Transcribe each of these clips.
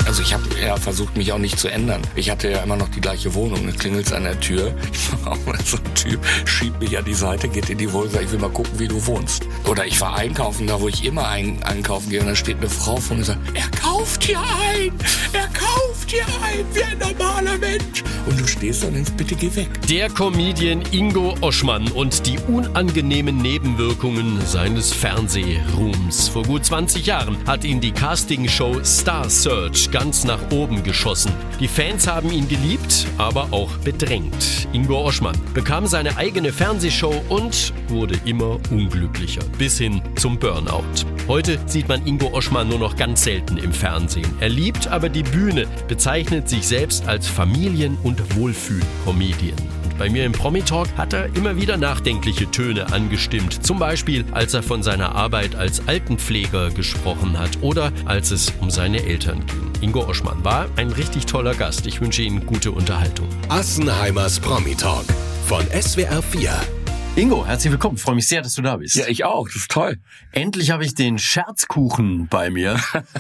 Also ich habe ja versucht, mich auch nicht zu ändern. Ich hatte ja immer noch die gleiche Wohnung. Dann klingelt's an der Tür. Ich war auch mal so ein Typ, schiebt mich an die Seite, geht in die Wohnung, sagt, ich will mal gucken, wie du wohnst. Oder ich war einkaufen, da wo ich immer einkaufen gehe. Und da steht eine Frau vor mir und sagt, er kauft hier ein. Er kauft hier ein, wie ein normaler Mensch. Und du stehst da und denkst, bitte geh weg. Der Comedian Ingo Oschmann und die unangenehmen Nebenwirkungen seines Fernsehruhms. Vor gut 20 Jahren hat ihn die Castingshow Star Search ganz nach oben geschossen. Die Fans haben ihn geliebt, aber auch bedrängt. Ingo Oschmann bekam seine eigene Fernsehshow und wurde immer unglücklicher, bis hin zum Burnout. Heute sieht man Ingo Oschmann nur noch ganz selten im Fernsehen. Er liebt aber die Bühne, bezeichnet sich selbst als Familien- und Wohlfühl-Comedian. Und bei mir im Promi-Talk hat er immer wieder nachdenkliche Töne angestimmt. Zum Beispiel, als er von seiner Arbeit als Altenpfleger gesprochen hat oder als es um seine Eltern ging. Ingo Oschmann war ein richtig toller Gast. Ich wünsche Ihnen gute Unterhaltung. Assenheimers Promi-Talk von SWR 4. Ingo, herzlich willkommen. Ich freue mich sehr, dass du da bist. Ja, ich auch. Das ist toll. Endlich habe ich den Scherzkuchen bei mir.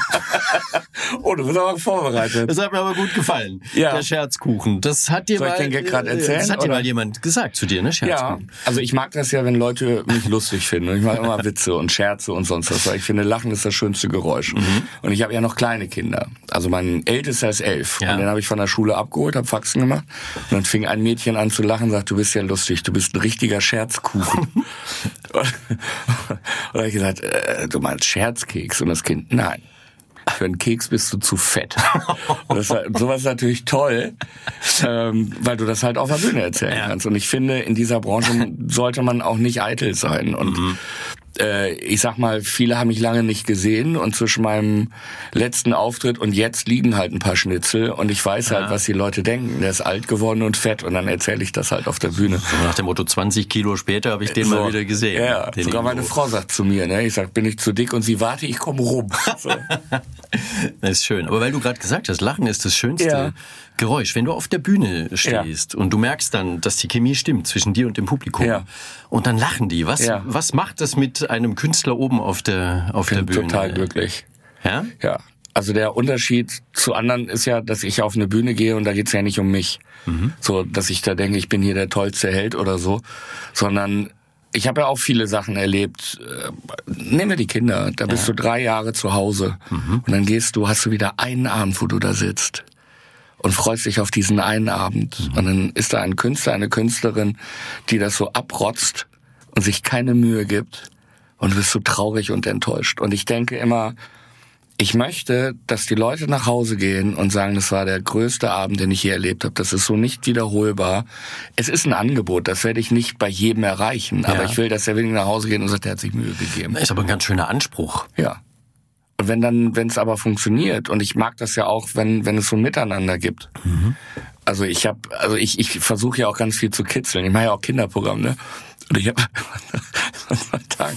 Oh, du bist aber vorbereitet. Das hat mir aber gut gefallen. Ja. Der Scherzkuchen. Das hat dir Soll ich den Gag gerade erzählen, Das hat dir oder? mal jemand gesagt zu dir, ne? Ja, Scherzkuchen. also ich mag das ja, wenn Leute mich lustig finden. Ich mache immer Witze und Scherze und sonst was, weil ich finde, Lachen ist das schönste Geräusch. Und ich habe ja noch kleine Kinder. Also mein Ältester ist 11. Ja. Und den habe ich von der Schule abgeholt, habe Faxen gemacht. Und dann fing ein Mädchen an zu lachen und sagt, du bist ja lustig, du bist ein richtiger Scherzkuchen. Und da habe ich gesagt, du meinst Scherzkeks? Und das Kind, nein. Für einen Keks bist du zu fett. Und sowas ist natürlich toll, weil du das halt auf der Bühne erzählen kannst. Und ich finde, in dieser Branche sollte man auch nicht eitel sein. Und ich sag mal, viele haben mich lange nicht gesehen und zwischen meinem letzten Auftritt und jetzt liegen halt ein paar Schnitzel und ich weiß halt, was die Leute denken. Der ist alt geworden und fett und dann erzähle ich das halt auf der Bühne. So nach dem Motto, 20 Kilo später habe ich den mal wieder gesehen. Ja, den sogar Ingo. meine Frau sagt zu mir, ne, ich sag, bin ich zu dick und sie, warte, ich komme rum. So. Das ist schön. Aber weil du gerade gesagt hast, Lachen ist das schönste Geräusch. Wenn du auf der Bühne stehst und du merkst dann, dass die Chemie stimmt zwischen dir und dem Publikum und dann lachen die. Was macht das mit einem Künstler oben auf der Bühne? Total glücklich. Ja? Ja. Also der Unterschied zu anderen ist ja, dass ich auf eine Bühne gehe und da geht's ja nicht um mich. So, dass ich da denke, ich bin hier der tollste Held oder so, sondern ich habe ja auch viele Sachen erlebt. Nehmen wir die Kinder. Da bist du 3 Jahre zu Hause und dann hast du wieder einen Abend, wo du da sitzt und freust dich auf diesen einen Abend. Und dann ist da ein Künstler, eine Künstlerin, die das so abrotzt und sich keine Mühe gibt und du bist so traurig und enttäuscht. Und ich denke immer, ich möchte, dass die Leute nach Hause gehen und sagen, das war der größte Abend, den ich je erlebt habe. Das ist so nicht wiederholbar. Es ist ein Angebot, das werde ich nicht bei jedem erreichen. Aber ich will, dass der wenig nach Hause geht und sagt, der hat sich Mühe gegeben. Das ist aber ein ganz schöner Anspruch. Ja. Und wenn es aber funktioniert, und ich mag das ja auch, wenn es so ein Miteinander gibt. Also ich versuche ja auch ganz viel zu kitzeln. Ich mache ja auch Kinderprogramm, ne? Und ich habe vor Tagen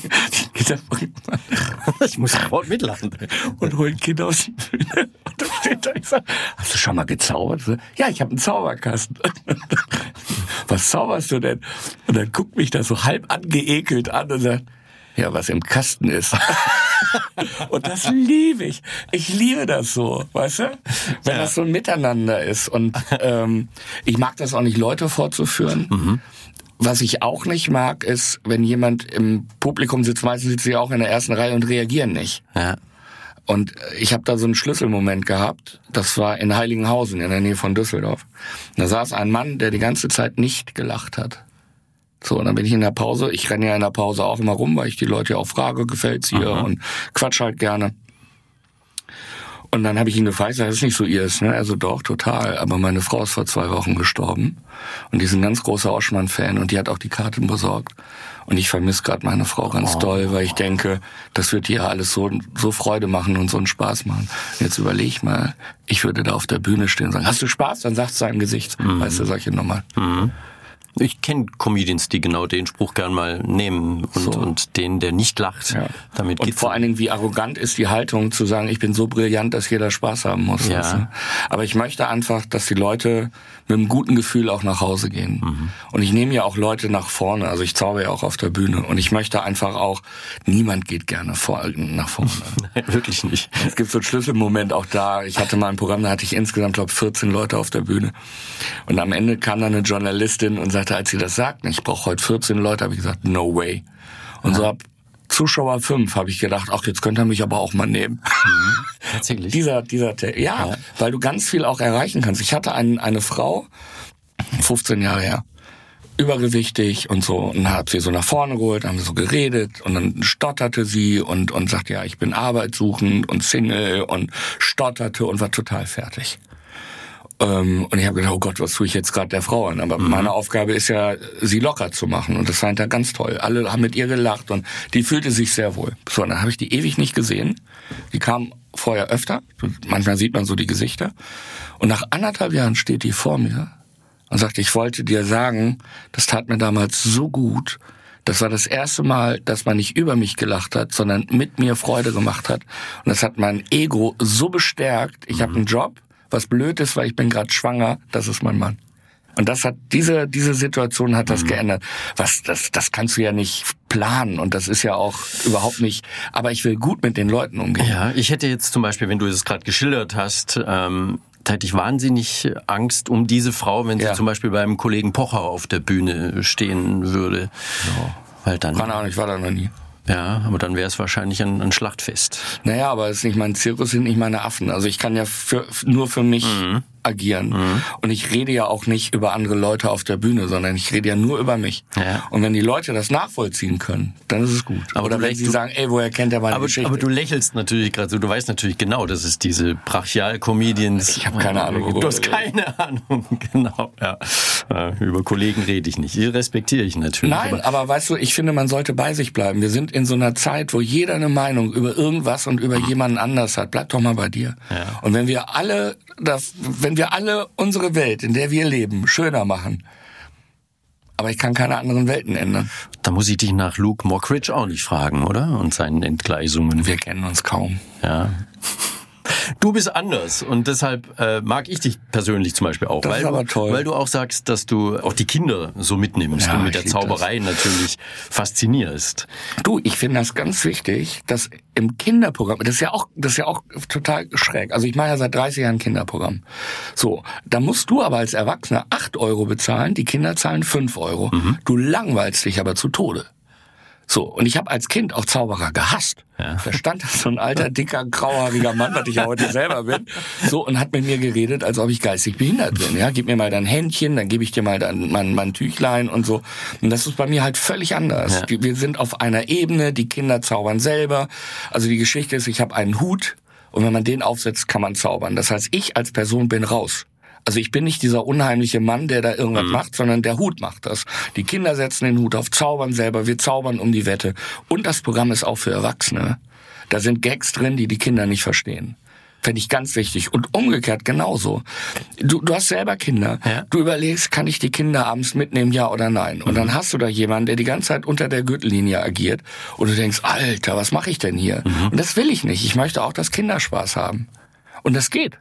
Ich muss sofort mitlachen. und holen Kinder aus der Bühne. Und da steht da, ich sag, hast du schon mal gezaubert? So, ja, ich habe einen Zauberkasten. Was zauberst du denn? Und dann guckt mich das so halb angeekelt an und sagt, ja, was im Kasten ist. Und das liebe ich. Ich liebe das so, weißt du? Wenn das so ein Miteinander ist. Und ich mag das auch nicht, Leute vorzuführen. Was ich auch nicht mag, ist, wenn jemand im Publikum sitzt, meistens sitzt sie auch in der ersten Reihe und reagieren nicht. Ja. Und ich habe da so einen Schlüsselmoment gehabt. Das war in Heiligenhausen, in der Nähe von Düsseldorf. Da saß ein Mann, der die ganze Zeit nicht gelacht hat. So, und dann bin ich in der Pause. Ich renne ja in der Pause auch immer rum, weil ich die Leute ja auch frage, gefällt's hier und quatsch halt gerne. Und dann habe ich ihn gefragt, das ist nicht so ihrs, ne? Also doch, total. Aber meine Frau ist vor 2 Wochen gestorben. Und die ist ein ganz großer Oschmann-Fan und die hat auch die Karten besorgt. Und ich vermisse gerade meine Frau ganz doll, weil ich denke, das wird ihr alles so Freude machen und so einen Spaß machen. Und jetzt überleg mal, ich würde da auf der Bühne stehen und sagen, hast du Spaß? Dann sagt's seinem Gesicht. Weißt du, solche Nummer. Ich kenne Comedians, die genau den Spruch gern mal nehmen und den, der nicht lacht. Ja. Damit und vor allen Dingen, wie arrogant ist die Haltung zu sagen, ich bin so brillant, dass jeder Spaß haben muss. Ja. Weißt du? Aber ich möchte einfach, dass die Leute mit einem guten Gefühl auch nach Hause gehen. Mhm. Und ich nehme ja auch Leute nach vorne. Also ich zauber ja auch auf der Bühne. Und ich möchte einfach auch, niemand geht gerne nach vorne. Nein, wirklich nicht. Es gibt so einen Schlüsselmoment auch da. Ich hatte mal ein Programm, da hatte ich insgesamt, glaube ich, 14 Leute auf der Bühne. Und am Ende kam dann eine Journalistin und sagte, als sie das sagten, ich brauche heute 14 Leute, habe ich gesagt, no way. Und so ab Zuschauer 5 habe ich gedacht, ach, jetzt könnt ihr mich aber auch mal nehmen. Tatsächlich? Ja, weil du ganz viel auch erreichen kannst. Ich hatte eine Frau, 15 Jahre her, übergewichtig und so, und hab sie so nach vorne geholt, haben wir so geredet und dann stotterte sie und sagte, ja, ich bin arbeitssuchend und Single und stotterte und war total fertig. Und ich habe gedacht, oh Gott, was tue ich jetzt gerade der Frau an? Aber meine Aufgabe ist ja, sie locker zu machen. Und das fand er ganz toll. Alle haben mit ihr gelacht und die fühlte sich sehr wohl. So, dann habe ich die ewig nicht gesehen. Die kam vorher öfter. Manchmal sieht man so die Gesichter. Und nach 1,5 Jahren steht die vor mir und sagt, ich wollte dir sagen, das tat mir damals so gut. Das war das erste Mal, dass man nicht über mich gelacht hat, sondern mit mir Freude gemacht hat. Und das hat mein Ego so bestärkt. Ich habe einen Job. Was blöd ist, weil ich bin gerade schwanger, das ist mein Mann. Und das hat diese Situation hat das geändert. Das kannst du ja nicht planen und das ist ja auch überhaupt nicht. Aber ich will gut mit den Leuten umgehen. Ja, ich hätte jetzt zum Beispiel, wenn du es gerade geschildert hast, da hätte ich wahnsinnig Angst um diese Frau, wenn sie zum Beispiel beim Kollegen Pocher auf der Bühne stehen würde. Ja. Weil dann, keine Ahnung, ich war da noch nie. Ja, aber dann wäre es wahrscheinlich ein Schlachtfest. Naja, aber es ist nicht mein Zirkus, sind nicht meine Affen. Also ich kann ja nur für mich agieren. Und ich rede ja auch nicht über andere Leute auf der Bühne, sondern ich rede ja nur über mich. Ja. Und wenn die Leute das nachvollziehen können, dann ist es gut. Aber oder wenn sie sagen, ey, woher kennt der meine Geschichte? Aber du lächelst natürlich gerade so, du weißt natürlich genau, dass es diese Brachial-Comedians... Ich habe keine Ahnung. Du hast keine Ahnung, genau. Ja. Über Kollegen rede ich nicht. Die respektiere ich natürlich. Nein, aber weißt du, ich finde, man sollte bei sich bleiben. Wir sind in so einer Zeit, wo jeder eine Meinung über irgendwas und über jemanden anders hat. Bleib doch mal bei dir. Ja. Und wenn wir alle unsere Welt, in der wir leben, schöner machen, aber ich kann keine anderen Welten ändern. Da muss ich dich nach Luke Mockridge auch nicht fragen, oder? Und seinen Entgleisungen. Wir kennen uns kaum. Ja. Du bist anders und deshalb mag ich dich persönlich zum Beispiel auch. Das ist aber toll. Weil du auch sagst, dass du auch die Kinder so mitnimmst und mit der Zauberei natürlich faszinierst. Du, ich finde das ganz wichtig, dass im Kinderprogramm, das ist ja auch total schräg. Also ich mache ja seit 30 Jahren Kinderprogramm. So, da musst du aber als Erwachsener 8 € bezahlen, die Kinder zahlen 5 €. Du langweilst dich aber zu Tode. So, und ich habe als Kind auch Zauberer gehasst. Ja. Da stand da so ein alter, dicker, grauhaariger Mann, was ich ja heute selber bin, so, und hat mit mir geredet, als ob ich geistig behindert bin. Ja, gib mir mal dein Händchen, dann gebe ich dir mal mein Tüchlein und so. Und das ist bei mir halt völlig anders. Ja. Wir sind auf einer Ebene, die Kinder zaubern selber. Also die Geschichte ist, ich habe einen Hut und wenn man den aufsetzt, kann man zaubern. Das heißt, ich als Person bin raus. Also ich bin nicht dieser unheimliche Mann, der da irgendwas macht, sondern der Hut macht das. Die Kinder setzen den Hut auf, zaubern selber, wir zaubern um die Wette. Und das Programm ist auch für Erwachsene. Da sind Gags drin, die Kinder nicht verstehen. Fände ich ganz wichtig. Und umgekehrt genauso. Du hast selber Kinder. Ja. Du überlegst, kann ich die Kinder abends mitnehmen, ja oder nein? Und dann hast du da jemanden, der die ganze Zeit unter der Gürtellinie agiert. Und du denkst, Alter, was mache ich denn hier? Und das will ich nicht. Ich möchte auch, dass Kinder Spaß haben. Und das geht.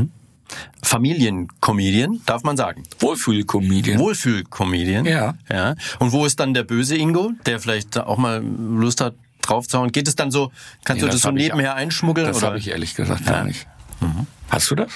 Familiencomedian, darf man sagen. Wohlfühl-Comedian. Wohlfühl-Comedian. Ja. Und wo ist dann der böse Ingo, der vielleicht auch mal Lust hat, draufzuhauen? Geht es dann so, kannst du das so nebenher einschmuggeln? Das habe ich ehrlich gesagt gar nicht. Hast du das?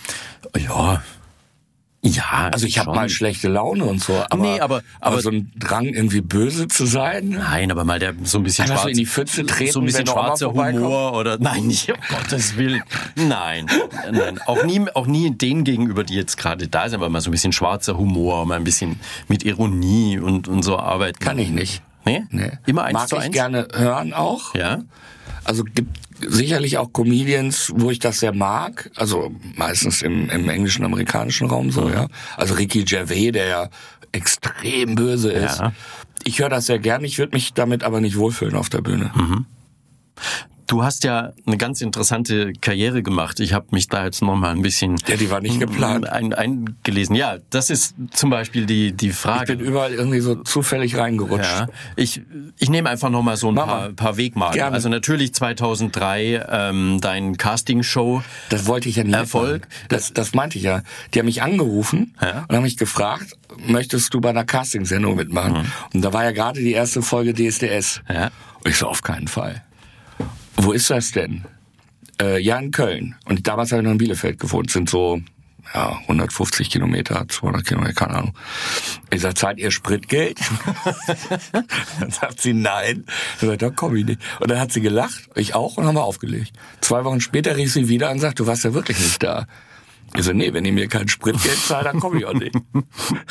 Ja, also ich habe mal schlechte Laune und so, aber so ein Drang irgendwie böse zu sein. Nein, aber mal der so ein bisschen schwarz, in die Pfütze treten, so ein bisschen schwarzer Humor oder nein, nicht um Gottes Willen. Nein, auch nie denen gegenüber, die jetzt gerade da sind, aber mal so ein bisschen schwarzer Humor, mal ein bisschen mit Ironie und so arbeiten. Kann ich nicht. Nee? Immer 1:1? Mag ich gerne hören auch. Ja. Also gibt sicherlich auch Comedians, wo ich das sehr mag. Also meistens im englischen, amerikanischen Raum so, ja. Also Ricky Gervais, der ja extrem böse ist. Ja. Ich höre das sehr gern. Ich würde mich damit aber nicht wohlfühlen auf der Bühne. Du hast ja eine ganz interessante Karriere gemacht. Ich habe mich da jetzt noch mal ein bisschen... Ja, die war nicht geplant. Eingelesen. Ja, das ist zum Beispiel die Frage. Ich bin überall irgendwie so zufällig reingerutscht. Ja, ich nehme einfach noch mal so ein paar Wegmarken. Gerne. Also natürlich 2003 dein Castingshow. Das wollte ich ja nie. Erfolg. Das meinte ich ja. Die haben mich angerufen und haben mich gefragt, möchtest du bei einer Castingsendung mitmachen? Und da war ja gerade die erste Folge DSDS. Ja. Und ich so, auf keinen Fall. Wo ist das denn? Ja, in Köln. Und damals habe ich noch in Bielefeld gewohnt. Sind so 150 Kilometer, 200 Kilometer, keine Ahnung. Ich sag, zahlt ihr Spritgeld? Dann sagt sie, nein. Ich sag, da komm ich nicht. Und dann hat sie gelacht, ich auch, und haben wir aufgelegt. 2 Wochen später rief sie wieder und sagt, du warst ja wirklich nicht da. Ich so, nee, wenn ihr mir kein Spritgeld zahlt, dann komme ich auch nicht. Und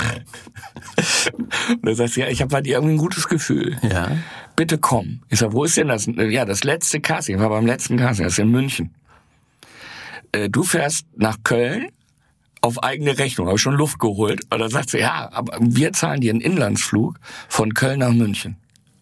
dann sagt sie, ja, ich habe bei dir irgendwie ein gutes Gefühl. Ja. Bitte komm. Ich sag, wo ist denn das? Ja, das letzte Casting. Ich war beim letzten Casting, das ist in München. Du fährst nach Köln auf eigene Rechnung. Habe ich schon Luft geholt. Und dann sagt sie, ja, aber wir zahlen dir einen Inlandsflug von Köln nach München.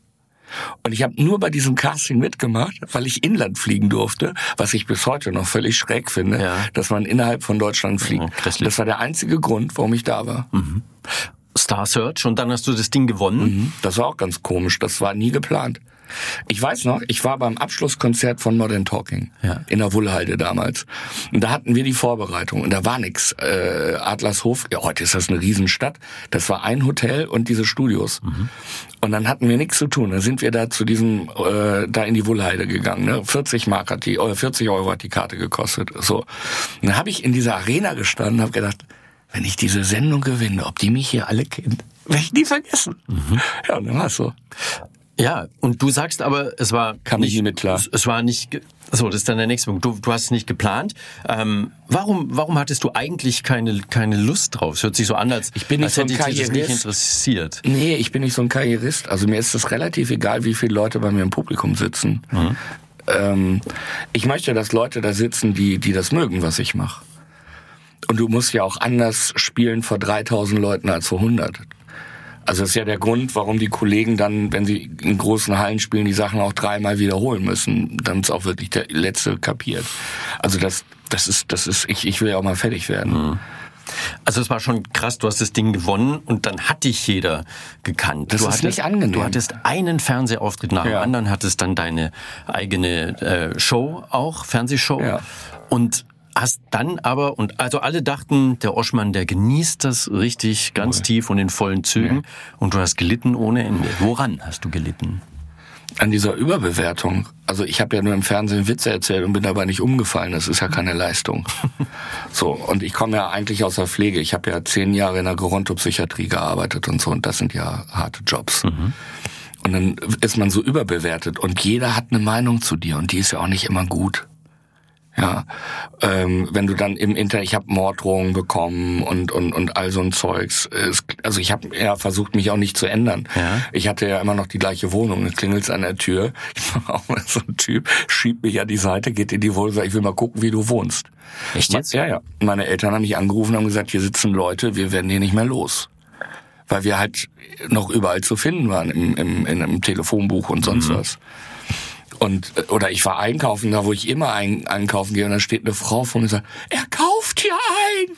Und ich habe nur bei diesem Casting mitgemacht, weil ich Inland fliegen durfte, was ich bis heute noch völlig schräg finde, dass man innerhalb von Deutschland fliegt. Das war der einzige Grund, warum ich da war. Mhm. Star Search, und dann hast du das Ding gewonnen. Mhm. Das war auch ganz komisch, das war nie geplant. Ich weiß noch, ich war beim Abschlusskonzert von Modern Talking in der Wuhlheide damals. Und da hatten wir die Vorbereitung und da war nix. Adlershof, ja, heute ist das eine Riesenstadt. Das war ein Hotel und diese Studios. Mhm. Und dann hatten wir nichts zu tun. Dann sind wir da zu diesem, da in die Wuhlheide gegangen. Ne? 40 Euro hat die Karte gekostet. So. Und dann habe ich in dieser Arena gestanden und habe gedacht, wenn ich diese Sendung gewinne, ob die mich hier alle kennen, werde ich nie vergessen. Mhm. Ja, und dann war es so. Ja, und du sagst aber, es war kam nicht mit klar. Es war nicht, so, das ist dann der nächste Punkt. Du hast es nicht geplant. Warum hattest du eigentlich keine Lust drauf? Es hört sich so an, als hätte dich das nicht interessiert. Nee, ich bin nicht so ein Karrierist. Also mir ist es relativ egal, wie viele Leute bei mir im Publikum sitzen. Mhm. Ich möchte, dass Leute da sitzen, die das mögen, was ich mache. Und du musst ja auch anders spielen vor 3000 Leuten als vor 100. Also das ist ja der Grund, warum die Kollegen dann, wenn sie in großen Hallen spielen, die Sachen auch 3-mal wiederholen müssen, damit es auch wirklich der Letzte kapiert. Also das ist, ich will ja auch mal fertig werden. Mhm. Also es war schon krass, du hast das Ding gewonnen und dann hat dich jeder gekannt. Das ist nicht angenehm. Du hattest einen Fernsehauftritt nach dem anderen, hattest dann deine eigene Show auch, Fernsehshow. Ja. Und hast dann aber, und also alle dachten, der Oschmann, der genießt das richtig ganz tief und in vollen Zügen. Und du hast gelitten ohne Ende. Woran hast du gelitten? An dieser Überbewertung. Also ich habe ja nur im Fernsehen Witze erzählt und bin dabei nicht umgefallen. Das ist ja keine Leistung. So, und ich komme ja eigentlich aus der Pflege. Ich habe ja 10 Jahre in der Gerontopsychiatrie gearbeitet und so. Und das sind ja harte Jobs. Mhm. Und dann ist man so überbewertet. Und jeder hat eine Meinung zu dir. Und die ist ja auch nicht immer gut. Ja, wenn du dann im Internet, ich habe Morddrohungen bekommen und all so ein Zeugs. Also ich habe ja versucht, mich auch nicht zu ändern. Ja. Ich hatte ja immer noch die gleiche Wohnung. Dann klingelt's an der Tür. Ich war auch mal so ein Typ, schiebt mich an die Seite, geht in die Wohnung und sagt, ich will mal gucken, wie du wohnst. Echt jetzt? Ja. Meine Eltern haben mich angerufen und haben gesagt, hier sitzen Leute, wir werden hier nicht mehr los. Weil wir halt noch überall zu finden waren, im Telefonbuch und sonst was. Oder ich war einkaufen, da wo ich immer einkaufen gehe, und da steht eine Frau vor mir und sagt, er kauft hier ein,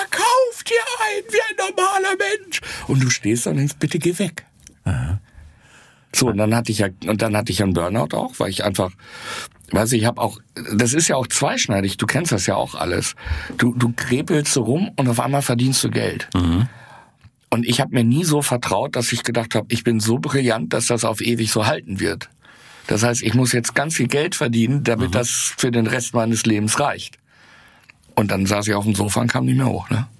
wie ein normaler Mensch. Und du stehst da und denkst, bitte geh weg. Aha. So, und dann hatte ich einen Burnout auch, weil ich einfach, ich habe auch, das ist ja auch zweischneidig, du kennst das ja auch alles. Du krepelst so rum und auf einmal verdienst du Geld. Mhm. Und ich habe mir nie so vertraut, dass ich gedacht habe, ich bin so brillant, dass das auf ewig so halten wird. Das heißt, ich muss jetzt ganz viel Geld verdienen, damit das für den Rest meines Lebens reicht. Und dann saß ich auf dem Sofa und kam nicht mehr hoch. Ne?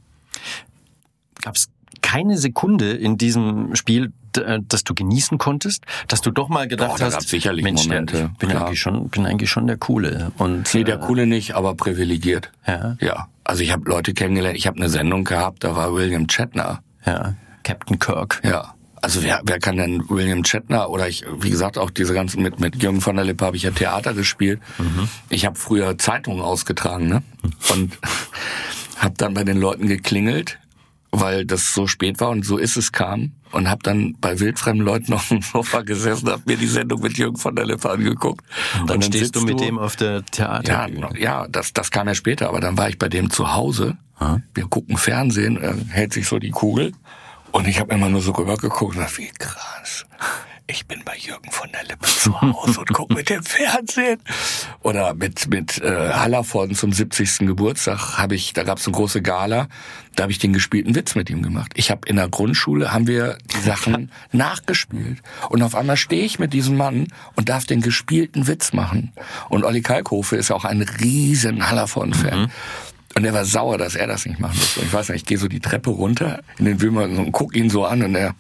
Gab es keine Sekunde in diesem Spiel, dass du genießen konntest? Dass du doch mal gedacht hast, gab's sicherlich Mensch, Momente. Bin eigentlich schon der Coole. Und, nee, der Coole nicht, aber privilegiert. Ja. Also ich habe Leute kennengelernt, ich habe eine Sendung gehabt, da war William Shatner. Ja, Captain Kirk. Ja. Also wer kann denn William Shatner, oder wie gesagt, auch diese ganzen, mit Jürgen von der Lippe habe ich ja Theater gespielt. Mhm. Ich habe früher Zeitungen ausgetragen, ne? Und habe dann bei den Leuten geklingelt, weil das so spät war und so kam. und habe dann bei wildfremden Leuten auf dem Sofa gesessen, habe mir die Sendung mit Jürgen von der Lippe angeguckt. Und dann stehst du mit dem auf der Theaterbühne. Ja, das kam ja später, aber dann war ich bei dem zu Hause. Wir gucken Fernsehen, er hält sich so die Kugel und ich habe immer nur so rübergeguckt und dachte, wie krass. Ich bin bei Jürgen von der Lippe zu Hause und gucke mit dem Fernsehen. Oder mit Hallervorden zum 70. Geburtstag da gab's eine große Gala, da habe ich den gespielten Witz mit ihm gemacht. Ich habe in der Grundschule, haben wir die Sachen nachgespielt. Und auf einmal stehe ich mit diesem Mann und darf den gespielten Witz machen. Und Olli Kalkofe ist auch ein riesen Hallervorden-Fan. Und er war sauer, dass er das nicht machen musste. Und ich weiß nicht, ich gehe so die Treppe runter in den Wimmer und guck ihn so an und er...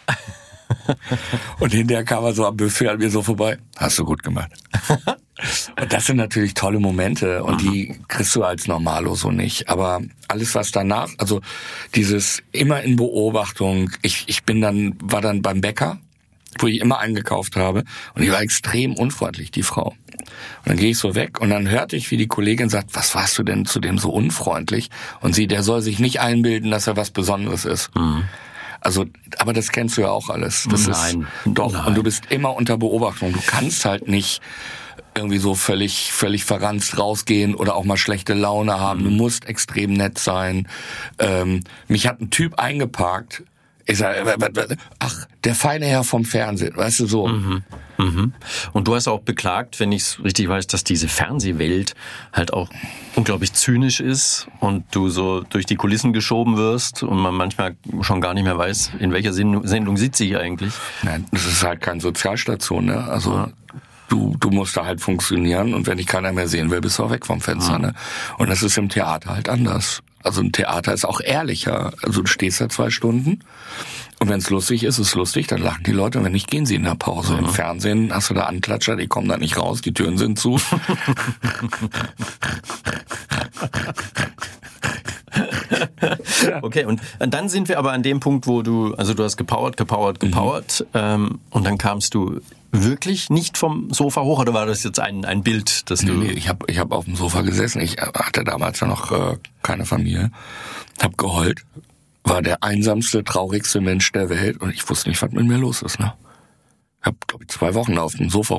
Und hinterher kam er so am Buffet an mir so vorbei. Hast du gut gemacht. Und das sind natürlich tolle Momente und die kriegst du als Normalo so nicht. Aber alles, was danach, also dieses immer in Beobachtung, war dann beim Bäcker, wo ich immer eingekauft habe und die war extrem unfreundlich, die Frau. Und dann gehe ich so weg und dann hörte ich, wie die Kollegin sagt, was warst du denn zu dem so unfreundlich? Und der soll sich nicht einbilden, dass er was Besonderes ist. Also, aber das kennst du ja auch alles. Nein. Und du bist immer unter Beobachtung. Du kannst halt nicht irgendwie so völlig verranzt rausgehen oder auch mal schlechte Laune haben. Du musst extrem nett sein. Mich hat ein Typ eingeparkt. Ich sage, ach, der feine Herr vom Fernsehen, weißt du, so. Und du hast auch beklagt, wenn ich es richtig weiß, dass diese Fernsehwelt halt auch unglaublich zynisch ist und du so durch die Kulissen geschoben wirst und man manchmal schon gar nicht mehr weiß, in welcher Sendung sitze ich eigentlich. Nein, das ist halt keine Sozialstation, ne? Also du musst da halt funktionieren und wenn dich keiner mehr sehen will, bist du auch weg vom Fenster, ne? Und das ist im Theater halt anders. Also ein Theater ist auch ehrlicher. Also du stehst da 2 Stunden und wenn es lustig ist, ist es lustig, dann lachen die Leute und wenn nicht, gehen sie in der Pause. Im Fernsehen hast du da Anklatscher, die kommen da nicht raus, die Türen sind zu. Okay, und dann sind wir aber an dem Punkt, wo du hast gepowert und dann kamst du wirklich nicht vom Sofa hoch oder war das jetzt ein Bild, das du... Nee, ich hab auf dem Sofa gesessen, ich hatte damals ja noch keine Familie, hab geheult, war der einsamste, traurigste Mensch der Welt und ich wusste nicht, was mit mir los ist, ne? Hab, glaube ich, 2 Wochen auf dem Sofa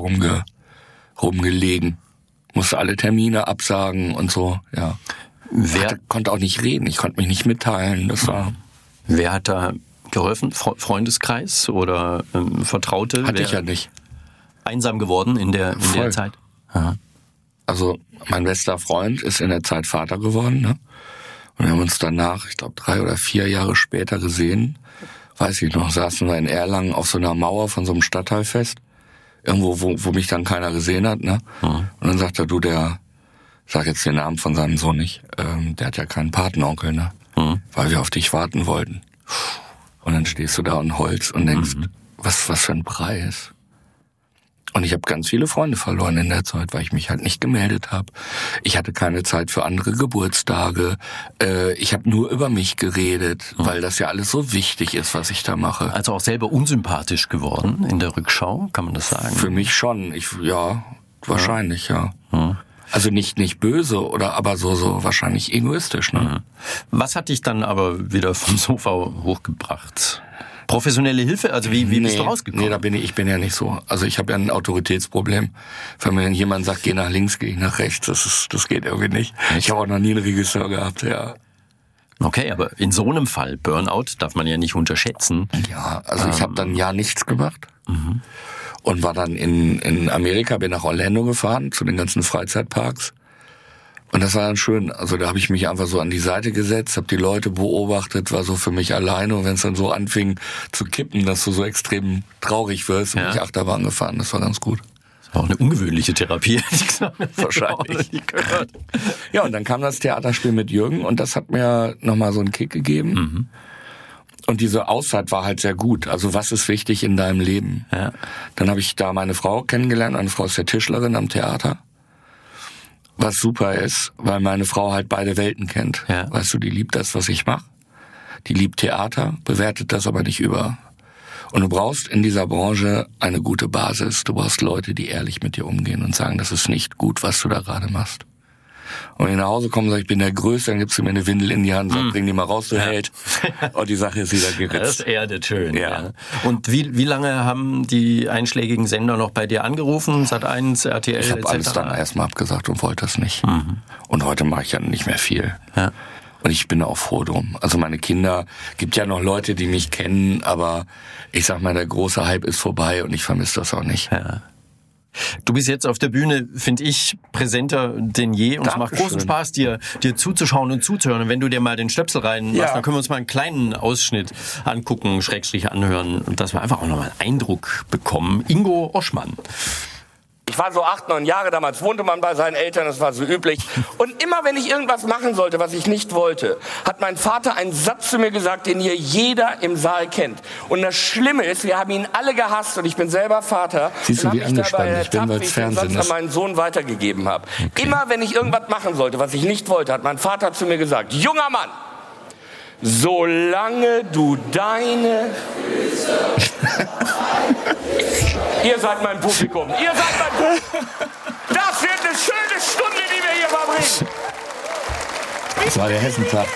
rumgelegen, musste alle Termine absagen und so, ja. Konnte auch nicht reden, ich konnte mich nicht mitteilen, das war... Wer hat da geholfen? Freundeskreis oder Vertraute? Hatte ich ja nicht. Einsam geworden in der Zeit? Aha. Also mein bester Freund ist in der Zeit Vater geworden, ne? Und wir haben uns danach, ich glaube 3 oder 4 Jahre später gesehen, weiß ich noch, saßen wir in Erlangen auf so einer Mauer von so einem Stadtteilfest, irgendwo, wo mich dann keiner gesehen hat, ne? Und dann sagt er, ich sag jetzt den Namen von seinem Sohn nicht, der hat ja keinen Patenonkel, ne? Weil wir auf dich warten wollten. Und dann stehst du da und heulst und denkst, was für ein Preis. Und ich habe ganz viele Freunde verloren in der Zeit, weil ich mich halt nicht gemeldet habe. Ich hatte keine Zeit für andere Geburtstage. Ich habe nur über mich geredet, weil das ja alles so wichtig ist, was ich da mache. Also auch selber unsympathisch geworden in der Rückschau, kann man das sagen? Für mich schon. Wahrscheinlich, ja. Also nicht böse aber so wahrscheinlich egoistisch, ne? Was hat dich dann aber wieder vom Sofa hochgebracht? Professionelle Hilfe? Also wie bist du rausgekommen? Nee, ich bin ja nicht so. Also ich habe ja ein Autoritätsproblem. Wenn jemand sagt, geh nach links, gehe ich nach rechts. Das geht irgendwie nicht. Ich habe auch noch nie einen Regisseur gehabt, ja. Okay, aber in so einem Fall, Burnout, darf man ja nicht unterschätzen. Ja, also ich habe dann ein Jahr nichts gemacht. Und war dann in Amerika, bin nach Orlando gefahren, zu den ganzen Freizeitparks. Und das war dann schön. Also da habe ich mich einfach so an die Seite gesetzt, habe die Leute beobachtet, war so für mich alleine. Und wenn es dann so anfing zu kippen, dass du so extrem traurig wirst, bin ich Achterbahn gefahren. Das war ganz gut. Das war auch eine ungewöhnliche Therapie, hätte ich gesagt. Wahrscheinlich. Ja, und dann kam das Theaterspiel mit Jürgen und das hat mir nochmal so einen Kick gegeben. Und diese Auszeit war halt sehr gut. Also was ist wichtig in deinem Leben? Ja. Dann habe ich da meine Frau kennengelernt. Meine Frau ist ja Tischlerin am Theater. Was super ist, weil meine Frau halt beide Welten kennt. Ja. Weißt du, die liebt das, was ich mache. Die liebt Theater, bewertet das aber nicht über. Und du brauchst in dieser Branche eine gute Basis. Du brauchst Leute, die ehrlich mit dir umgehen und sagen, das ist nicht gut, was du da gerade machst. Und wenn ich nach Hause komme und sage, ich bin der Größte, dann gibst du mir eine Windel in die Hand und bring die mal raus, du Held. Und die Sache ist wieder geritzt. Das erdet schön. Ja. Und wie lange haben die einschlägigen Sender noch bei dir angerufen? Sat.1, RTL, Ich habe alles dann erstmal abgesagt und wollte das nicht. Und heute mache ich ja nicht mehr viel. Ja. Und ich bin auch froh drum. Also meine Kinder, gibt ja noch Leute, die mich kennen, aber ich sag mal, der große Hype ist vorbei und ich vermisse das auch nicht. Ja. Du bist jetzt auf der Bühne, finde ich, präsenter denn je und es macht großen Spaß, dir zuzuschauen und zuzuhören. Und wenn du dir mal den Stöpsel reinmachst, dann können wir uns mal einen kleinen Ausschnitt angucken, / anhören und dass wir einfach auch nochmal einen Eindruck bekommen. Ingo Oschmann. Ich war so 8, 9 Jahre, damals wohnte man bei seinen Eltern, das war so üblich. Und immer wenn ich irgendwas machen sollte, was ich nicht wollte, hat mein Vater einen Satz zu mir gesagt, den hier jeder im Saal kennt. Und das Schlimme ist, wir haben ihn alle gehasst und ich bin selber Vater. Siehst du, wie angespannt ich bin, weil es Fernsehen ist. An meinen Sohn weitergegeben habe. Okay. Immer wenn ich irgendwas machen sollte, was ich nicht wollte, hat mein Vater zu mir gesagt, junger Mann, solange du deine... Ihr seid mein Publikum. Ihr seid mein Publikum. Das wird eine schöne Stunde, die wir hier verbringen. Das war der Hessentag.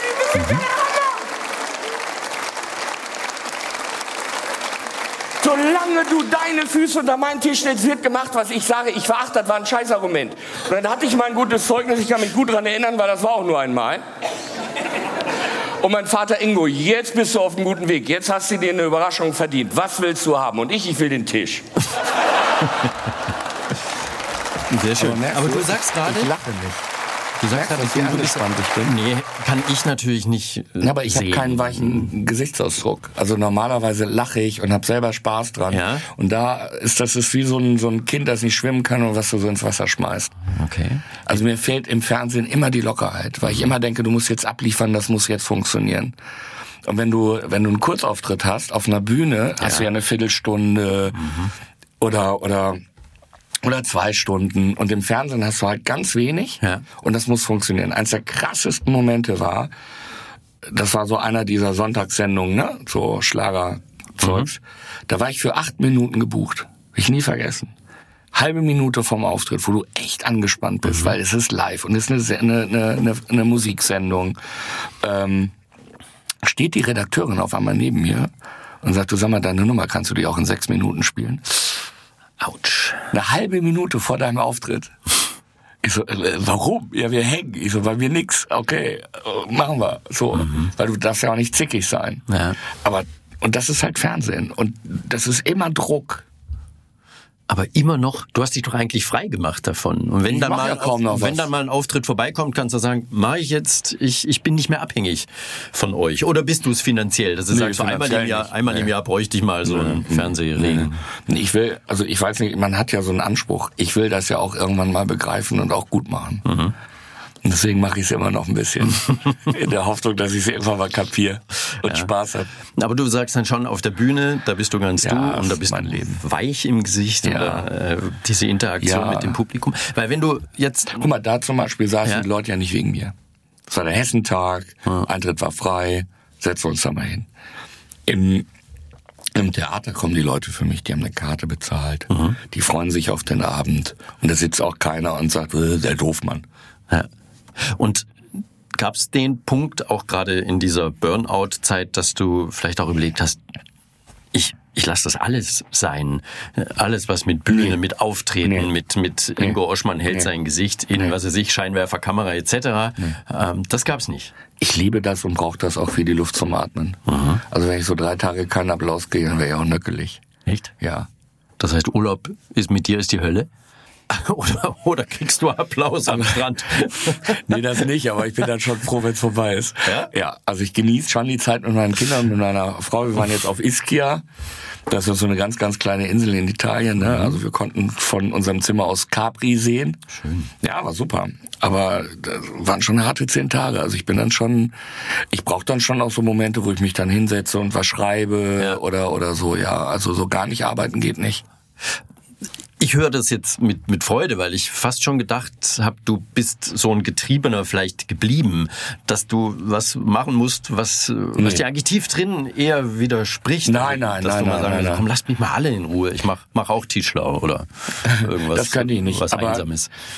Solange du deine Füße unter meinen Tisch stellst, wird gemacht, was ich sage. Ich verachte, das war ein Scheißargument. Und dann hatte ich mal ein gutes Zeugnis, ich kann mich gut daran erinnern, weil das war auch nur einmal. Und mein Vater, Ingo, jetzt bist du auf einem guten Weg. Jetzt hast du dir eine Überraschung verdient. Was willst du haben? Und ich will den Tisch. Sehr schön. Aber du sagst gerade... Ich lache nicht. Du sagst gerade, wie angespannt ich bin. Nee, kann ich natürlich nicht aber ich habe keinen weichen Gesichtsausdruck. Also normalerweise lache ich und habe selber Spaß dran. Ja? Und das ist wie so ein Kind, das nicht schwimmen kann und was du so ins Wasser schmeißt. Okay. Also mir fehlt im Fernsehen immer die Lockerheit, weil ich immer denke, du musst jetzt abliefern, das muss jetzt funktionieren. Und wenn du einen Kurzauftritt hast auf einer Bühne, hast du ja eine Viertelstunde oder 2 Stunden. Und im Fernsehen hast du halt ganz wenig. Ja. Und das muss funktionieren. Eins der krassesten Momente war, das war so einer dieser Sonntagssendungen, ne? So Schlagerzeugs. Da war ich für 8 Minuten gebucht. Hab ich nie vergessen. Halbe Minute vom Auftritt, wo du echt angespannt bist, weil es ist live und es ist eine Musiksendung. Steht die Redakteurin auf einmal neben mir und sagt, du sag mal, deine Nummer kannst du die auch in 6 Minuten spielen? Autsch. Eine halbe Minute vor deinem Auftritt. Ich so, warum? Ja, wir hängen. Ich so, weil wir nix. Okay, machen wir. So. Weil du darfst ja auch nicht zickig sein. Ja. Und das ist halt Fernsehen. Und das ist immer Druck. Aber immer noch, du hast dich doch eigentlich frei gemacht davon. Und wenn dann mal ein Auftritt vorbeikommt, kannst du sagen, mach ich jetzt, ich bin nicht mehr abhängig von euch. Oder bist du es finanziell? Dass du sagst, einmal im Jahr bräuchte ich mal so einen Fernsehregen. Ich weiß nicht, man hat ja so einen Anspruch. Ich will das ja auch irgendwann mal begreifen und auch gut machen. Und deswegen mache ich es immer noch ein bisschen. In der Hoffnung, dass ich es irgendwann mal kapiere und Spaß habe. Aber du sagst dann schon, auf der Bühne, da bist du ganz du und da bist mein Leben. Weich im Gesicht oder diese Interaktion mit dem Publikum. Weil wenn du jetzt... Guck mal, da zum Beispiel saßen die Leute ja nicht wegen mir. Das war der Hessentag, Eintritt war frei, setzen wir uns da mal hin. Im Theater kommen die Leute für mich, die haben eine Karte bezahlt, die freuen sich auf den Abend und da sitzt auch keiner und sagt, der Doofmann. Ja. Und gab es den Punkt auch gerade in dieser Burnout-Zeit, dass du vielleicht auch überlegt hast, ich lasse das alles sein, alles was mit Bühne, mit Auftreten, mit Ingo Oschmann hält sein Gesicht in, was weiß ich, Scheinwerfer, Kamera etc. Das gab's nicht. Ich liebe das und brauche das auch für die Luft zum Atmen. Also wenn ich so 3 Tage keinen Applaus gehe, dann wäre ich auch nöckelig. Echt? Ja. Das heißt, Urlaub mit dir ist die Hölle? Oder kriegst du Applaus am Strand? Nee, das nicht, aber ich bin dann schon froh, wenn es vorbei ist. Ja? Ja, also ich genieße schon die Zeit mit meinen Kindern und mit meiner Frau. Wir waren jetzt auf Ischia. Das ist so eine ganz, ganz kleine Insel in Italien. Ne? Also wir konnten von unserem Zimmer aus Capri sehen. Schön. Ja, war super. Aber das waren schon harte 10 Tage. Also ich brauche dann schon auch so Momente, wo ich mich dann hinsetze und was schreibe oder so. Ja, also so gar nicht arbeiten geht nicht. Ich höre das jetzt mit Freude, weil ich fast schon gedacht habe, du bist so ein Getriebener vielleicht geblieben, dass du was machen musst, was dir eigentlich tief drin eher widerspricht. Nein. Komm, lasst mich mal alle in Ruhe. Ich mach auch Tischler oder irgendwas. Das kann ich nicht. Was aber Einsames.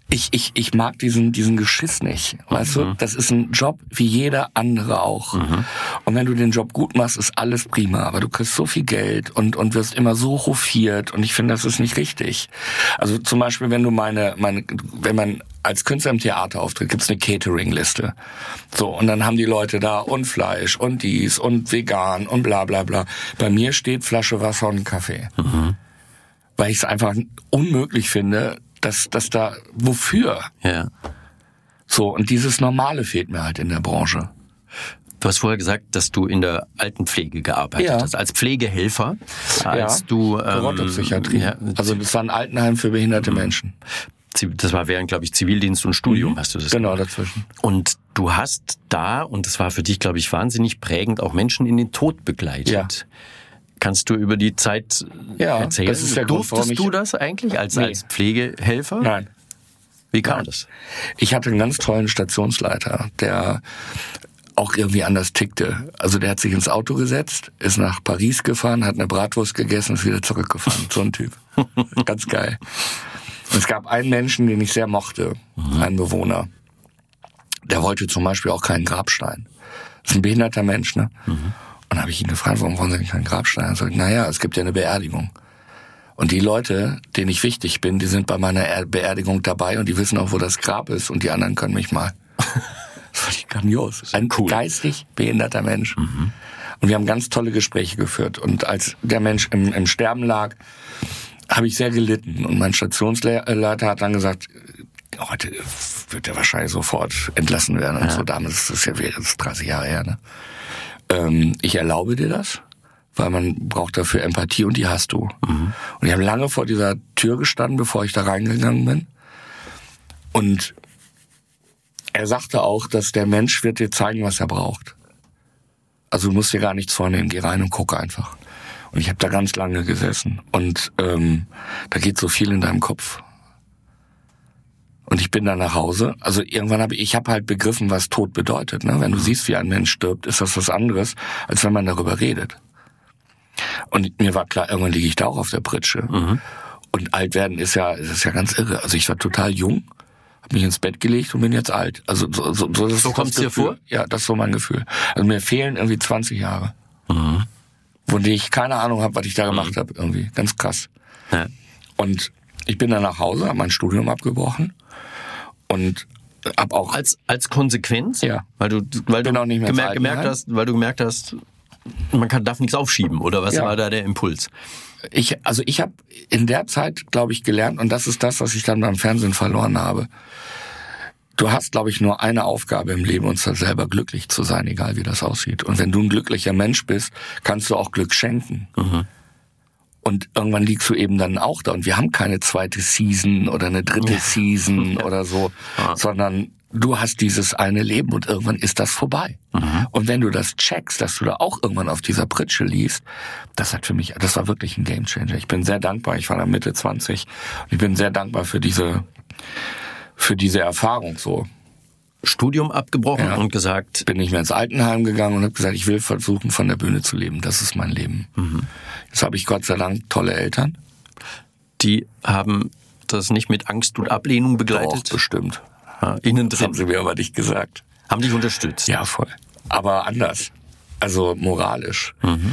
ich mag diesen Geschiss nicht. Weißt du, das ist ein Job wie jeder andere auch. Und wenn du den Job gut machst, ist alles prima. Aber du kriegst so viel Geld und wirst immer so hofiert. Und ich finde, das ist nicht richtig. Also zum Beispiel, wenn du wenn man als Künstler im Theater auftritt, gibt's eine Catering-Liste. So, und dann haben die Leute da und Fleisch und dies und vegan und bla bla bla. Bei mir steht Flasche Wasser und Kaffee. Weil ich es einfach unmöglich finde, dass da, wofür? Ja. So, und dieses Normale fehlt mir halt in der Branche. Du hast vorher gesagt, dass du in der Altenpflege gearbeitet hast, als Pflegehelfer, als du Gerontopsychiatrie. Also das war ein Altenheim für behinderte Menschen. Das war während, glaube ich, Zivildienst und Studium, hast du das Genau, gemacht. dazwischen. Und du hast da, und das war für dich, glaube ich, wahnsinnig prägend, auch Menschen in den Tod begleitet. Ja. Kannst du über die Zeit erzählen? Das ist der Grund, Durftest du das eigentlich als Pflegehelfer? Nein. Wie kam das? Ich hatte einen ganz tollen Stationsleiter, der auch irgendwie anders tickte. Also der hat sich ins Auto gesetzt, ist nach Paris gefahren, hat eine Bratwurst gegessen und ist wieder zurückgefahren. So ein Typ. Ganz geil. Und es gab einen Menschen, den ich sehr mochte, einen Bewohner. Der wollte zum Beispiel auch keinen Grabstein. Das ist ein behinderter Mensch, ne? Und dann habe ich ihn gefragt, warum wollen Sie nicht einen Grabstein? Er sagt, naja, es gibt ja eine Beerdigung. Und die Leute, denen ich wichtig bin, die sind bei meiner Beerdigung dabei und die wissen auch, wo das Grab ist und die anderen können mich mal. Das fand ich grandios. Ein geistig behinderter Mensch. Und wir haben ganz tolle Gespräche geführt. Und als der Mensch im Sterben lag, habe ich sehr gelitten. Und mein Stationsleiter hat dann gesagt, heute wird er wahrscheinlich sofort entlassen werden. Und so, damals, das ist ja 30 Jahre her, ne? Ich erlaube dir das, weil man braucht dafür Empathie und die hast du. Und ich habe lange vor dieser Tür gestanden, bevor ich da reingegangen bin. Und er sagte auch, dass der Mensch wird dir zeigen, was er braucht. Also du musst dir gar nichts vornehmen, geh rein und guck einfach. Und ich habe da ganz lange gesessen. Und da geht so viel in deinem Kopf. Und ich bin dann nach Hause. Also irgendwann habe ich halt begriffen, was Tod bedeutet. Ne? Wenn du siehst, wie ein Mensch stirbt, ist das was anderes, als wenn man darüber redet. Und mir war klar, irgendwann liege ich da auch auf der Pritsche. Und alt werden ist ja ganz irre. Also ich war total jung, habe mich ins Bett gelegt und bin jetzt alt. Also so kommt es dir vor? Ja, das ist so mein Gefühl. Also mir fehlen irgendwie 20 Jahre. Von denen ich keine Ahnung habe, was ich da gemacht habe. Irgendwie ganz krass. Ja. Und ich bin dann nach Hause, habe mein Studium abgebrochen. Und ab auch als Konsequenz, weil du nicht mehr gemerkt hast, darf nichts aufschieben, oder was war da der Impuls? Ich habe in der Zeit, glaube ich, gelernt, und das ist das, was ich dann beim Fernsehen verloren habe. Du hast, glaube ich, nur eine Aufgabe im Leben, und zwar selber glücklich zu sein, egal wie das aussieht. Und wenn du ein glücklicher Mensch bist, kannst du auch Glück schenken. Und irgendwann liegst du eben dann auch da. Und wir haben keine zweite Season oder eine dritte Season oder so, sondern du hast dieses eine Leben und irgendwann ist das vorbei. Und wenn du das checkst, dass du da auch irgendwann auf dieser Pritsche liest, das war wirklich ein Gamechanger. Ich bin sehr dankbar. Ich war da Mitte 20 und ich bin sehr dankbar für diese Erfahrung so. Studium abgebrochen und gesagt... Bin nicht mehr ins Altenheim gegangen und habe gesagt, ich will versuchen, von der Bühne zu leben. Das ist mein Leben. Jetzt habe ich Gott sei Dank tolle Eltern. Die haben das nicht mit Angst und Ablehnung begleitet? Doch, bestimmt. Ihnen das haben sie mir aber nicht gesagt. Haben dich unterstützt? Ja, voll. Aber anders. Also moralisch.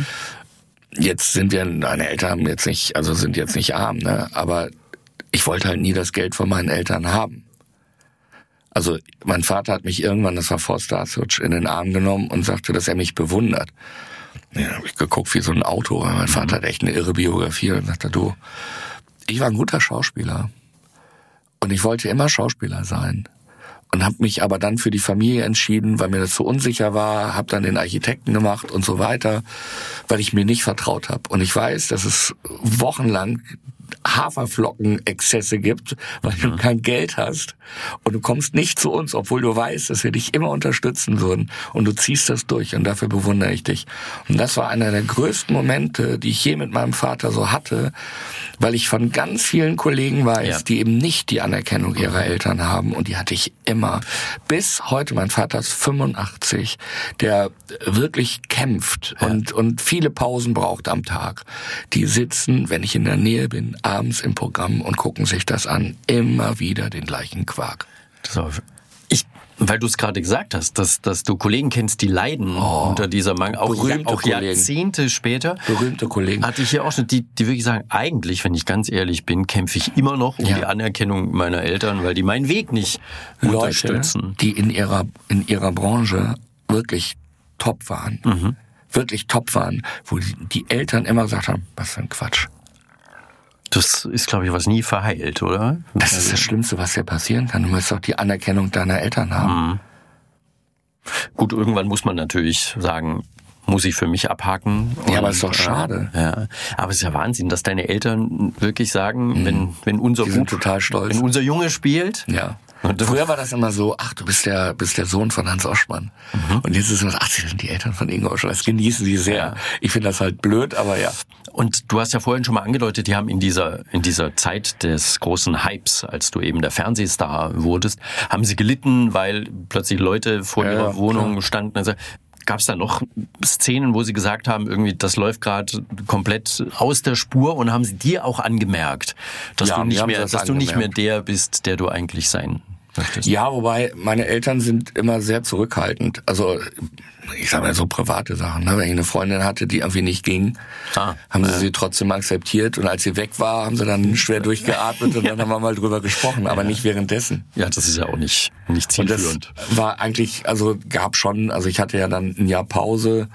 Jetzt meine Eltern sind jetzt nicht arm, ne? Aber ich wollte halt nie das Geld von meinen Eltern haben. Also mein Vater hat mich irgendwann, das war vor Star Search, in den Arm genommen und sagte, dass er mich bewundert. Ja, da habe ich geguckt wie so ein Auto, weil mein Vater hat echt eine irre Biografie und sagte, ich war ein guter Schauspieler und ich wollte immer Schauspieler sein. Und habe mich aber dann für die Familie entschieden, weil mir das so unsicher war, habe dann den Architekten gemacht und so weiter, weil ich mir nicht vertraut habe. Und ich weiß, dass es wochenlang Haferflocken-Exzesse gibt, weil du kein Geld hast und du kommst nicht zu uns, obwohl du weißt, dass wir dich immer unterstützen würden und du ziehst das durch und dafür bewundere ich dich. Und das war einer der größten Momente, die ich je mit meinem Vater so hatte, weil ich von ganz vielen Kollegen weiß, die eben nicht die Anerkennung ihrer Eltern haben und die hatte ich immer. Bis heute, mein Vater ist 85, der wirklich kämpft und viele Pausen braucht am Tag. Die sitzen, wenn ich in der Nähe bin, abends abends im Programm und gucken sich das an. Immer wieder den gleichen Quark. Weil du es gerade gesagt hast, dass du Kollegen kennst, die leiden unter dieser Mangel, auch Jahrzehnte später. Berühmte Kollegen. Hatte ich hier auch schon, die wirklich sagen, eigentlich, wenn ich ganz ehrlich bin, kämpfe ich immer noch um die Anerkennung meiner Eltern, weil die meinen Weg nicht unterstützen. Die in ihrer Branche wirklich top waren. Wirklich top waren, wo die Eltern immer gesagt haben, was für ein Quatsch. Das ist, glaube ich, was nie verheilt, oder? Das ist das Schlimmste, was dir passieren kann. Du musst doch die Anerkennung deiner Eltern haben. Gut, irgendwann muss man natürlich sagen, muss ich für mich abhaken. Ja, aber ist doch schade. Ja, aber es ist ja Wahnsinn, dass deine Eltern wirklich sagen, wenn unser sind total stolz. Wenn unser Junge spielt. Ja. Und früher war das immer so, ach, du bist der Sohn von Hans Oschmann. Und jetzt ist es, ach, sie sind die Eltern von Ingo Oschmann. Das genießen sie sehr. Ja. Ich finde das halt blöd, aber ja. Und du hast ja vorhin schon mal angedeutet, die haben in dieser Zeit des großen Hypes, als du eben der Fernsehstar wurdest, haben sie gelitten, weil plötzlich Leute vor ihrer Wohnung standen. Also, gab es da noch Szenen, wo sie gesagt haben, irgendwie, das läuft gerade komplett aus der Spur, und haben sie dir auch angemerkt, dass du nicht mehr der bist, der du eigentlich sein möchtest? Ja, wobei meine Eltern sind immer sehr zurückhaltend. Also ich sag mal so private Sachen. Ne? Wenn ich eine Freundin hatte, die irgendwie nicht ging, haben sie trotzdem akzeptiert. Und als sie weg war, haben sie dann schwer durchgeatmet und dann haben wir mal drüber gesprochen, aber nicht währenddessen. Ja, das ist ja auch nicht zielführend. Und das war eigentlich, also ich hatte ja dann ein Jahr Pause.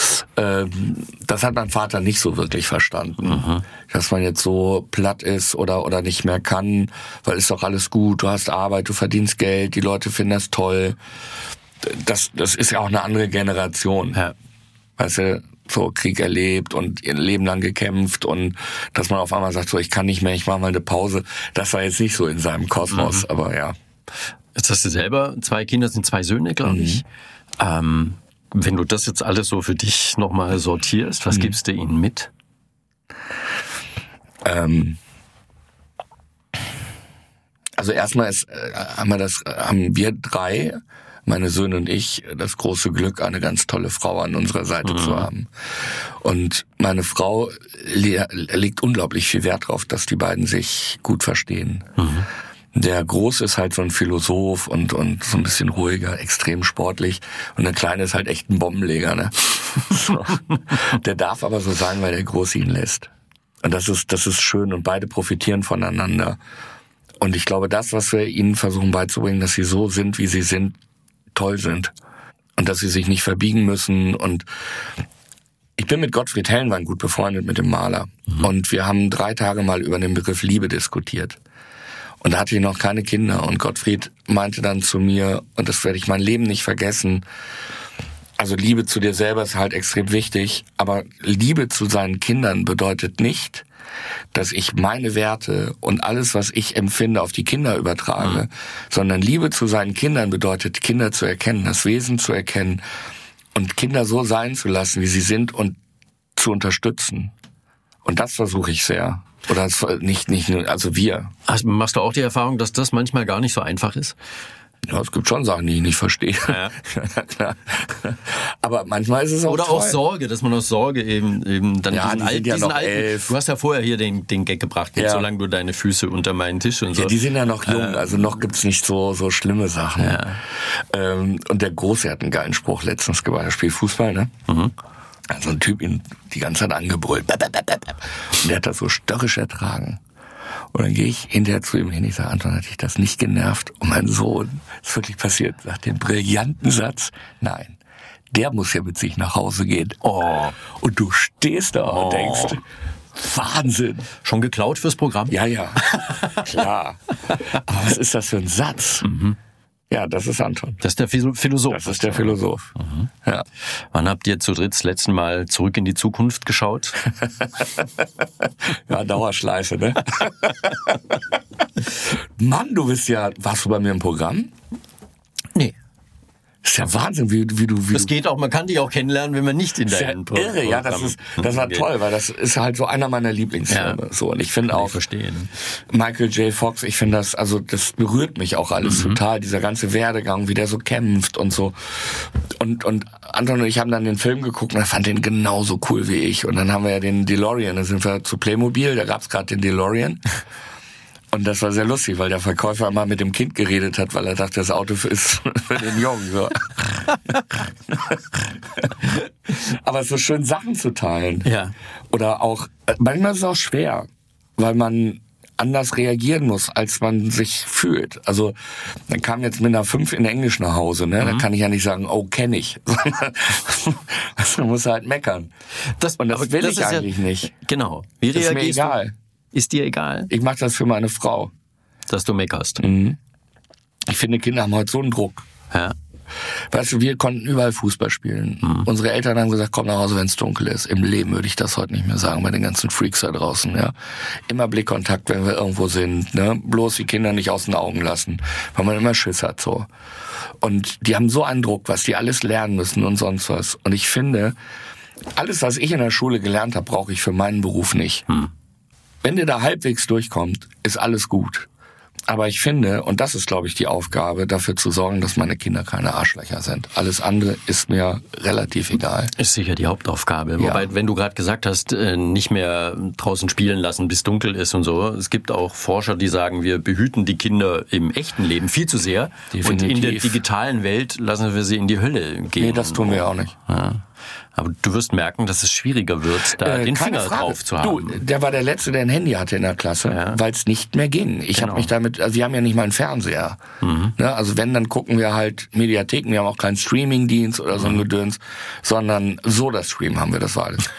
Das hat mein Vater nicht so wirklich verstanden, dass man jetzt so platt ist oder nicht mehr kann, weil ist doch alles gut, du hast Arbeit, du verdienst Geld, die Leute finden das toll. Das ist ja auch eine andere Generation. Ja. Weißt du, so Krieg erlebt und ihr Leben lang gekämpft, und dass man auf einmal sagt, so ich kann nicht mehr, ich mache mal eine Pause, das war jetzt nicht so in seinem Kosmos, aber ja. Jetzt hast du selber 2 Kinder, sind 2 Söhne, glaube ich. Wenn du das jetzt alles so für dich nochmal sortierst, was gibst du ihnen mit? Also erstmal haben wir 3, meine Söhne und ich, das große Glück, eine ganz tolle Frau an unserer Seite zu haben. Und meine Frau legt unglaublich viel Wert darauf, dass die beiden sich gut verstehen. Der Große ist halt so ein Philosoph und so ein bisschen ruhiger, extrem sportlich. Und der Kleine ist halt echt ein Bombenleger, ne? So. Der darf aber so sein, weil der Große ihn lässt. Und das ist schön, und beide profitieren voneinander. Und ich glaube, das, was wir ihnen versuchen beizubringen, dass sie so sind, wie sie sind, toll sind. Und dass sie sich nicht verbiegen müssen. Und ich bin mit Gottfried Helnwein gut befreundet, mit dem Maler. Und wir haben 3 Tage mal über den Begriff Liebe diskutiert. Und da hatte ich noch keine Kinder. Und Gottfried meinte dann zu mir, und das werde ich mein Leben nicht vergessen, also Liebe zu dir selber ist halt extrem wichtig, aber Liebe zu seinen Kindern bedeutet nicht, dass ich meine Werte und alles, was ich empfinde, auf die Kinder übertrage, sondern Liebe zu seinen Kindern bedeutet, Kinder zu erkennen, das Wesen zu erkennen und Kinder so sein zu lassen, wie sie sind, und zu unterstützen. Und das versuche ich sehr. Oder nicht nur, also wir. Machst du auch die Erfahrung, dass das manchmal gar nicht so einfach ist? Ja, es gibt schon Sachen, die ich nicht verstehe. Ja. Klar. Aber manchmal ist es auch Oder toll. Auch Sorge, dass man aus Sorge eben dann diesen alten 11. Du hast ja vorher hier den Gag gebracht, solange du deine Füße unter meinen Tisch und so. Ja, die sind ja noch jung, also noch gibt's nicht so schlimme Sachen. Ja. Und der Große hat einen geilen Spruch letztens gemacht, er spielt Fußball, ne? Also ein Typ ihn die ganze Zeit angebrüllt. Und der hat das so störrisch ertragen. Und dann gehe ich hinterher zu ihm hin, ich sage, Anton, hat dich das nicht genervt? Und mein Sohn, ist wirklich passiert, sagt den brillanten Satz, nein, der muss ja mit sich nach Hause gehen. Oh. Und du stehst da und denkst, Wahnsinn. Schon geklaut fürs Programm? Ja, klar. Aber was ist das für ein Satz? Ja, das ist Anton. Das ist der Philosoph. Das ist der Philosoph. Ja. Wann habt ihr zu dritt das letzte Mal zurück in die Zukunft geschaut? Ja, Dauerschleife, ne? Mann, warst du bei mir im Programm? Nee. Ist ist ja Wahnsinn, wie du... Das geht auch, man kann dich auch kennenlernen, wenn man nicht in deinem Programm... Irre, ja, das war toll, weil das ist halt so einer meiner Lieblingsfilme. Ja. So, und ich finde auch... Verstehen. Michael J. Fox, ich finde das, also das berührt mich auch alles total, dieser ganze Werdegang, wie der so kämpft und so. Und Anton und ich haben dann den Film geguckt und er fand den genauso cool wie ich. Und dann haben wir ja den DeLorean, dann sind wir zu Playmobil, da gab's gerade den DeLorean. Und das war sehr lustig, weil der Verkäufer mal mit dem Kind geredet hat, weil er dachte, das Auto ist für den Jungen. So. Aber es ist so schön, Sachen zu teilen. Ja. Oder auch, manchmal ist es auch schwer, weil man anders reagieren muss, als man sich fühlt. Also, dann kam jetzt mit einer 5 in Englisch nach Hause, ne? Da kann ich ja nicht sagen, oh, kenne ich. Also, man muss halt meckern. Und das will ich eigentlich nicht. Genau. Wie reagierst du? Ist mir egal. Ist dir egal? Ich mache das für meine Frau. Dass du meckerst. Ich finde, Kinder haben heute so einen Druck. Ja. Weißt du, wir konnten überall Fußball spielen. Unsere Eltern haben gesagt, komm nach Hause, wenn es dunkel ist. Im Leben würde ich das heute nicht mehr sagen, bei den ganzen Freaks da draußen. Ja, immer Blickkontakt, wenn wir irgendwo sind. Ne? Bloß die Kinder nicht aus den Augen lassen, weil man immer Schiss hat. So. Und die haben so einen Druck, was die alles lernen müssen und sonst was. Und ich finde, alles, was ich in der Schule gelernt habe, brauche ich für meinen Beruf nicht. Wenn der da halbwegs durchkommt, ist alles gut. Aber ich finde, und das ist, glaube ich, die Aufgabe, dafür zu sorgen, dass meine Kinder keine Arschlöcher sind. Alles andere ist mir relativ egal. Ist sicher die Hauptaufgabe. Ja. Wobei, wenn du gerade gesagt hast, nicht mehr draußen spielen lassen, bis dunkel ist und so. Es gibt auch Forscher, die sagen, wir behüten die Kinder im echten Leben viel zu sehr. Definitiv. Und in der digitalen Welt lassen wir sie in die Hölle gehen. Nee, das tun wir auch nicht. Ja. Aber du wirst merken, dass es schwieriger wird, da den Finger drauf zu haben. Du, der war der Letzte, der ein Handy hatte in der Klasse, weil es nicht mehr ging. Ich habe mich damit, also wir haben ja nicht mal einen Fernseher. Ne, also wenn, dann gucken wir halt Mediatheken, wir haben auch keinen Streamingdienst oder so ein Gedöns, sondern Soda-Stream haben wir, das war alles.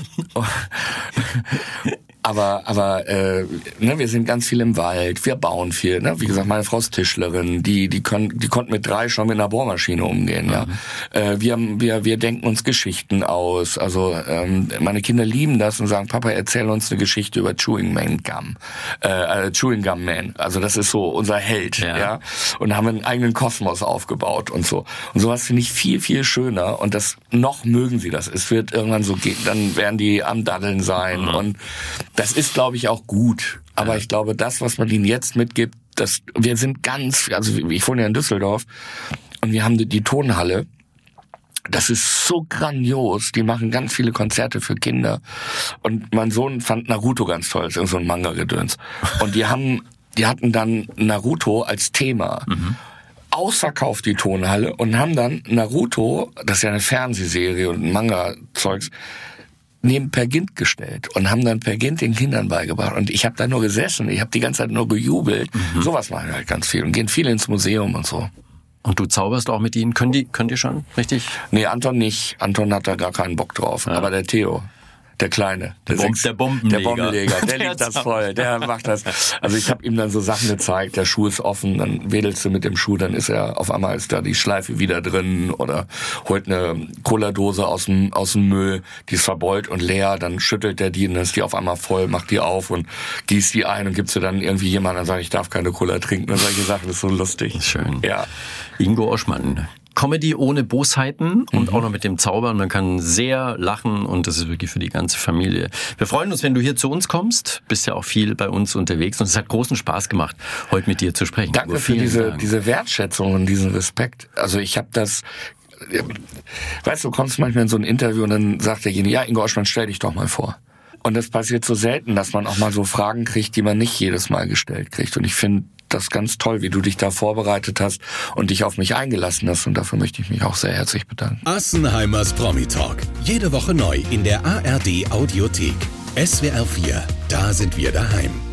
Aber ne, wir sind ganz viel im Wald, wir bauen viel. Ne? Wie gesagt, meine Frau ist Tischlerin, die konnte mit 3 schon mit einer Bohrmaschine umgehen. Ja, wir denken uns Geschichten aus. Also meine Kinder lieben das und sagen, Papa, erzähl uns eine Geschichte über Chewing Gum Man. Also das ist so unser Held, ja. Und haben einen eigenen Kosmos aufgebaut und so. Und sowas finde ich viel, viel schöner. Und das noch mögen sie das. Es wird irgendwann so gehen, dann werden die am Daddeln sein und das ist, glaube ich, auch gut. Aber ich glaube, das, was man ihnen jetzt mitgibt, wir sind also ich wohne ja in Düsseldorf und wir haben die Tonhalle. Das ist so grandios. Die machen ganz viele Konzerte für Kinder. Und mein Sohn fand Naruto ganz toll. Das ist so ein Manga-Gedöns. Und die hatten dann Naruto als Thema. Ausverkauft die Tonhalle und haben dann Naruto, das ist ja eine Fernsehserie und ein Manga-Zeugs, neben Per Gynt gestellt und haben dann Per Gynt den Kindern beigebracht. Und ich habe da nur gesessen, ich habe die ganze Zeit nur gejubelt. Sowas machen wir halt ganz viel und gehen viel ins Museum und so. Und du zauberst auch mit ihnen? Könnt ihr schon, richtig? Nee, Anton nicht. Anton hat da gar keinen Bock drauf. Ja. Aber der Theo, der Kleine. Der Bombenleger. Der liebt das voll. Der macht das. Also ich habe ihm dann so Sachen gezeigt. Der Schuh ist offen, dann wedelst du mit dem Schuh, dann ist auf einmal ist da die Schleife wieder drin oder holt eine Cola-Dose aus dem Müll, die ist verbeult und leer, dann schüttelt der die und dann ist die auf einmal voll, macht die auf und gießt die ein und gibt sie dann irgendwie jemandem, dann sagt, ich darf keine Cola trinken und solche Sachen, das ist so lustig. Schön. Ja. Ingo Oschmann. Comedy ohne Bosheiten und auch noch mit dem Zaubern. Man kann sehr lachen und das ist wirklich für die ganze Familie. Wir freuen uns, wenn du hier zu uns kommst. Bist ja auch viel bei uns unterwegs und es hat großen Spaß gemacht, heute mit dir zu sprechen. Danke für diese Wertschätzung und diesen Respekt. Also ich habe das... Weißt du, du kommst manchmal in so ein Interview und dann sagt derjenige, ja, Ingo Oschmann, stell dich doch mal vor. Und das passiert so selten, dass man auch mal so Fragen kriegt, die man nicht jedes Mal gestellt kriegt. Und ich finde das ganz toll, wie du dich da vorbereitet hast und dich auf mich eingelassen hast. Und dafür möchte ich mich auch sehr herzlich bedanken. Assenheimers Promi-Talk. Jede Woche neu in der ARD Audiothek. SWR 4, da sind wir daheim.